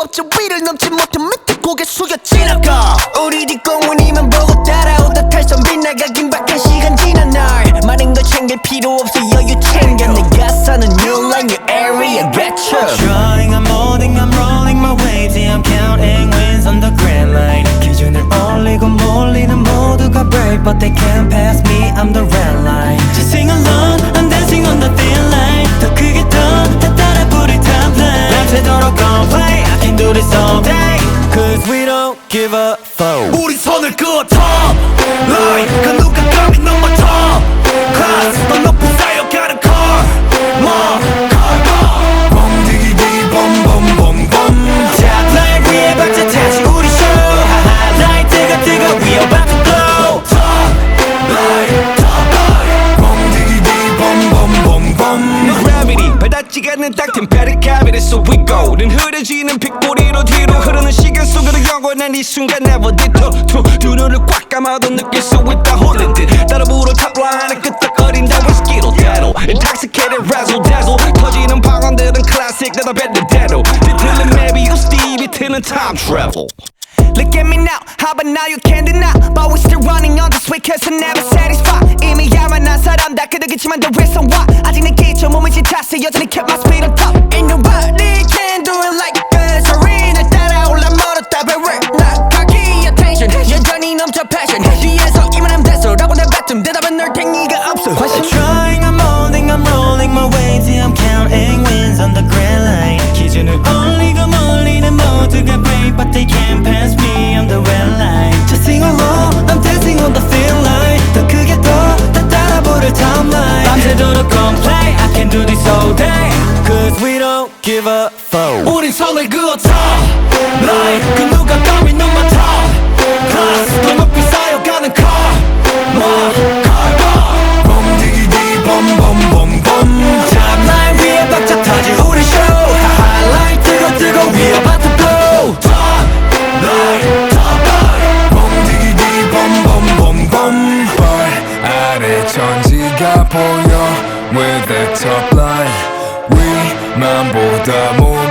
저 위를 넘지 못해 밑에 고개 숙여 지나가. 우리 뒷공문이만 보고 따라오다 탈선 빗나가긴 박한 시간 지난 날 많은 걸 챙길 필요 없어 여유 챙겨 내가 사는 new line your area get you. Trying I'm molding I'm rolling my waves yeah, I'm counting wins on the grand line 기준을 올리고 몰리는 모두가 brave but they can't pass me I'm the red line Just sing along I'm dancing on the thin line 더 크게 더 따라 부를 top line 밤새도록 gon' play I can do this all day Cause we don't give a fuck 우리 손을 그어 top line 그 누가 감히 넘어 top class 더 높은 쌓여가는 car more car more 봄 디기 디기 봄봄봄봄 top line 위에 박자 다시 우리 show highlight 뜨거 뜨거 we about to blow top line 봄 디기 디기 봄봄봄봄 Gravity 바닥지가 않는 딱 템페릭 카비넷 so we go 는 흐려지는 빗꼬리로 뒤로 흐르는 시간 속으로 영원한 이 순간 never ditto 두 눈을 꽉 감아도 느낄 수 있다 홀린 듯 따라 불어 탑라인에 끄떡거린다 위스키로 대로 Intoxicated razzle dazzle 터지는 방언들은 classic 내가 뱉는 대로 뒤틀린 maybe you Stevie 틀린 time travel. Look at me now, how about now you can't deny But we still running on this way cause I'm never satisfied 이미 야만한 사람 다 그득이지만 the reason why 아직 내 기초 몸을 지쳤어 여전히 kept my speed on top Ain't nobody can do it like this 우리 날 따라올라 멀었다 but we're not cocky attention 여전히 넘쳐 passion 뒤에서 이만하면 됐어 라고 내뱉음 대답은 널 탱이가 없어 Trying I'm molding I'm rolling my waves yeah, I'm counting wins on the grand line 기준을 올리고 몰리는 모두가 brave but they can't pass me I'm the red line Just sing along I'm dancing on the thin line 더 크게 더 따라 부를 top line 밤새도록 gon' play I can do this all day Cause we don't give a fuck 우린 손을 그어 top line 그 누가 감히 넘어 top class 더 높이 쌓여가는 car more car more 봄 디기 디기 봄봄봄봄 top line 위에 박자 터질 우리 show highlight 뜨거 뜨거 we about to blow top line 봄 디기 디기 봄봄봄봄 발 아래 천지가 보여 With the top line 위만 보다